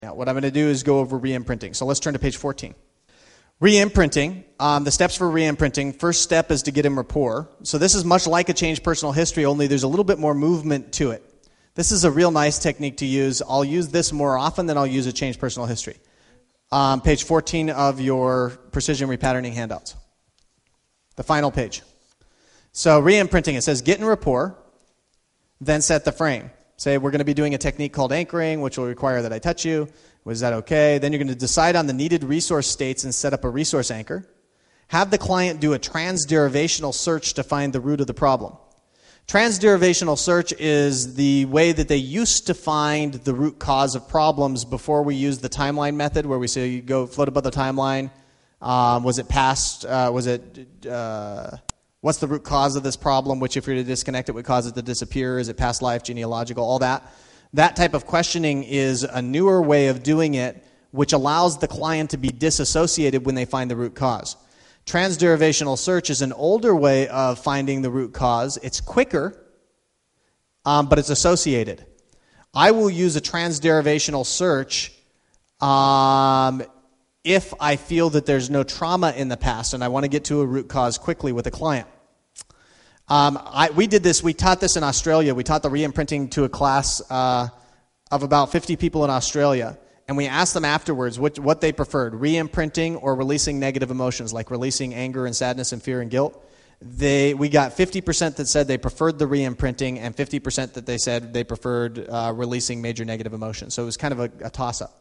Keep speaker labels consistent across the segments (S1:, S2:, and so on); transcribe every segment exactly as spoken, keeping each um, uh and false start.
S1: Now, what I'm going to do is go over re-imprinting. So let's turn to page fourteen. Re-imprinting, um, the steps for re-imprinting, first step is to get in rapport. So this is much like a change personal history, only there's a little bit more movement to it. This is a real nice technique to use. I'll use this more often than I'll use a change personal history. Um, page fourteen of your precision repatterning handouts. The final page. So re-imprinting, it says get in rapport, then set the frame. Say we're going to be doing a technique called anchoring, which will require that I touch you. Was that okay? Then you're going to decide on the needed resource states and set up a resource anchor. Have the client do a transderivational search to find the root of the problem. Transderivational search is the way that they used to find the root cause of problems before we used the timeline method, where we say you go float above the timeline. Um, was it past? Uh, was it? Uh, what's the root cause of this problem? Which, if you're to disconnect it, would cause it to disappear. Is it past life, genealogical, all that? That type of questioning is a newer way of doing it, which allows the client to be disassociated when they find the root cause. Transderivational search is an older way of finding the root cause. It's quicker, um, but it's associated. I will use a transderivational search um, if I feel that there's no trauma in the past and I want to get to a root cause quickly with a client. Um, I, we did this, we taught this in Australia. We taught the re-imprinting to a class uh, of about fifty people in Australia. And we asked them afterwards what, what they preferred, re-imprinting or releasing negative emotions, like releasing anger and sadness and fear and guilt. They, we got fifty percent that said they preferred the re-imprinting and fifty percent that they said they preferred uh, releasing major negative emotions. So it was kind of a, a toss-up.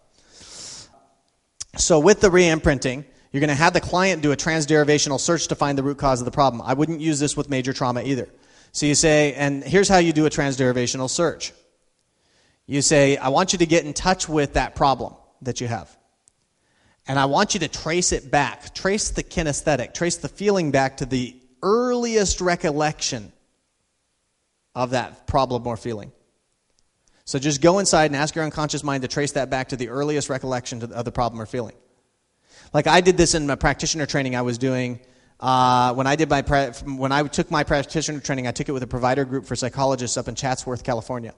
S1: So with the re-imprinting, you're going to have the client do a transderivational search to find the root cause of the problem. I wouldn't use this with major trauma either. So you say, and here's how you do a transderivational search. You say, I want you to get in touch with that problem that you have. And I want you to trace it back. Trace the kinesthetic. Trace the feeling back to the earliest recollection of that problem or feeling. So just go inside and ask your unconscious mind to trace that back to the earliest recollection of the problem or feeling. Like I did this in my practitioner training I was doing. Uh, when I did my pra- when I took my practitioner training, I took it with a provider group for psychologists up in Chatsworth, California.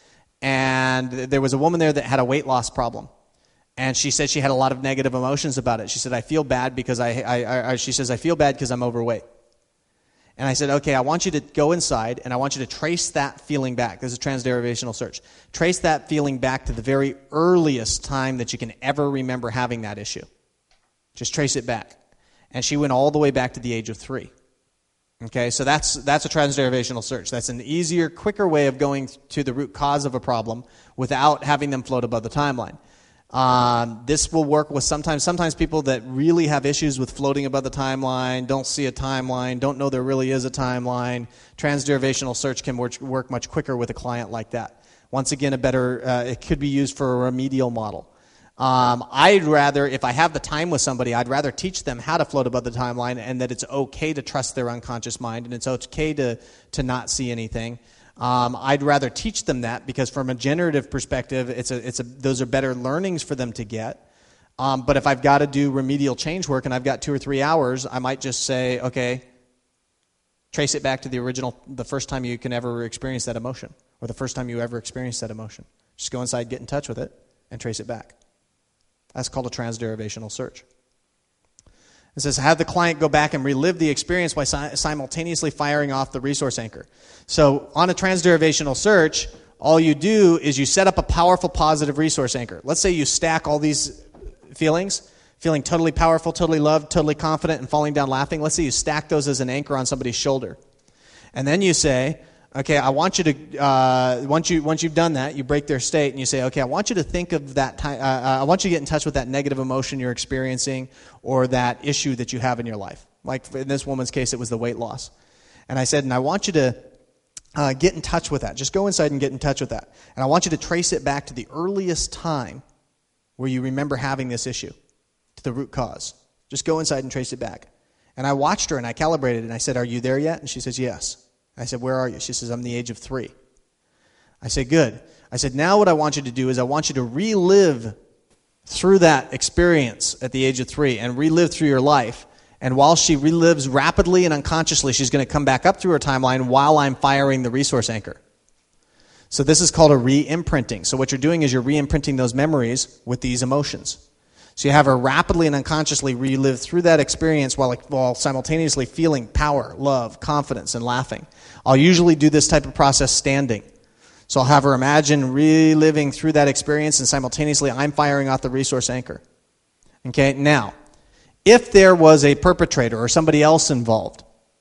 S1: And there was a woman there that had a weight loss problem. And she said she had a lot of negative emotions about it. She said, I feel bad because I, I, I she says, I feel bad because I'm overweight. And I said, okay, I want you to go inside and I want you to trace that feeling back. This is a transderivational search. Trace that feeling back to the very earliest time that you can ever remember having that issue. Just trace it back. And she went all the way back to the age of three. Okay, so that's that's a transderivational search. That's an easier, quicker way of going to the root cause of a problem without having them float above the timeline. Um, this will work with sometimes sometimes people that really have issues with floating above the timeline, don't see a timeline, don't know there really is a timeline. Transderivational search can work, work much quicker with a client like that. Once again, a better uh, it could be used for a remedial model. Um, I'd rather, if I have the time with somebody, I'd rather teach them how to float above the timeline and that it's okay to trust their unconscious mind and it's okay to, to not see anything. Um, I'd rather teach them that because from a generative perspective, it's a, it's a, those are better learnings for them to get. Um, but if I've got to do remedial change work and I've got two or three hours, I might just say, okay, trace it back to the original, the first time you can ever experience that emotion or the first time you ever experienced that emotion. Just go inside, get in touch with it, and trace it back. That's called a transderivational search. It says, have the client go back and relive the experience by si- simultaneously firing off the resource anchor. So on a transderivational search, all you do is you set up a powerful positive resource anchor. Let's say you stack all these feelings, feeling totally powerful, totally loved, totally confident, and falling down laughing. Let's say you stack those as an anchor on somebody's shoulder. And then you say, okay, I want you to, uh, once, you, once you've done that, you break their state and you say, okay, I want you to think of that time, uh, I want you to get in touch with that negative emotion you're experiencing or that issue that you have in your life. Like in this woman's case, it was the weight loss. And I said, and I want you to uh, get in touch with that. Just go inside and get in touch with that. And I want you to trace it back to the earliest time where you remember having this issue, to the root cause. Just go inside and trace it back. And I watched her and I calibrated and I said, are you there yet? And she says, yes. I said, where are you? She says, I'm the age of three. I said, good. I said, now what I want you to do is I want you to relive through that experience at the age of three and relive through your life. And while she relives rapidly and unconsciously, she's going to come back up through her timeline while I'm firing the resource anchor. So this is called a re-imprinting. So what you're doing is you're re-imprinting those memories with these emotions. So you have her rapidly and unconsciously relive through that experience while, while simultaneously feeling power, love, confidence, and laughing. I'll usually do this type of process standing. So I'll have her imagine reliving through that experience, and simultaneously I'm firing off the resource anchor. Okay, now, if there was a perpetrator or somebody else involved,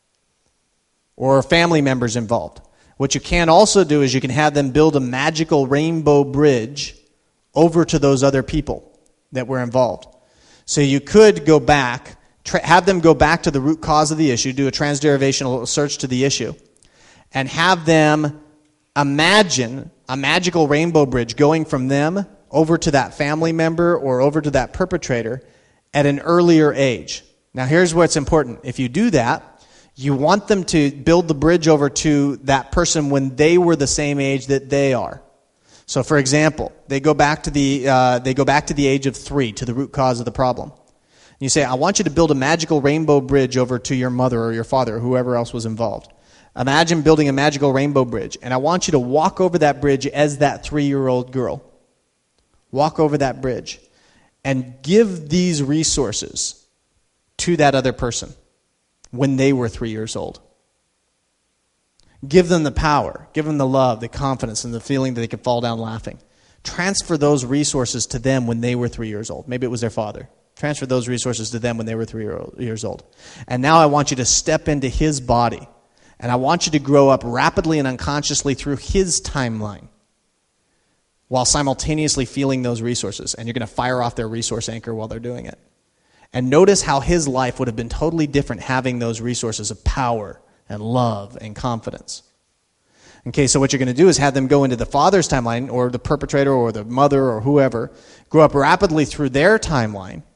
S1: or family members involved, what you can also do is you can have them build a magical rainbow bridge over to those other people that were involved. So you could go back, tra- have them go back to the root cause of the issue, do a transderivational search to the issue, and have them imagine a magical rainbow bridge going from them over to that family member or over to that perpetrator at an earlier age. Now here's what's important. If you do that, you want them to build the bridge over to that person when they were the same age that they are. So, for example, they go back to the uh, they go back to the age of three, to the root cause of the problem. And you say, I want you to build a magical rainbow bridge over to your mother or your father or whoever else was involved. Imagine building a magical rainbow bridge, and I want you to walk over that bridge as that three-year-old girl. Walk over that bridge and give these resources to that other person when they were three years old. Give them the power, give them the love, the confidence, and the feeling that they could fall down laughing. Transfer those resources to them when they were three years old. Maybe it was their father. Transfer those resources to them when they were three years old. And now I want you to step into his body. And I want you to grow up rapidly and unconsciously through his timeline while simultaneously feeling those resources. And you're going to fire off their resource anchor while they're doing it. And notice how his life would have been totally different having those resources of power and love and confidence. Okay, so what you're going to do is have them go into the father's timeline or the perpetrator or the mother or whoever, grow up rapidly through their timeline,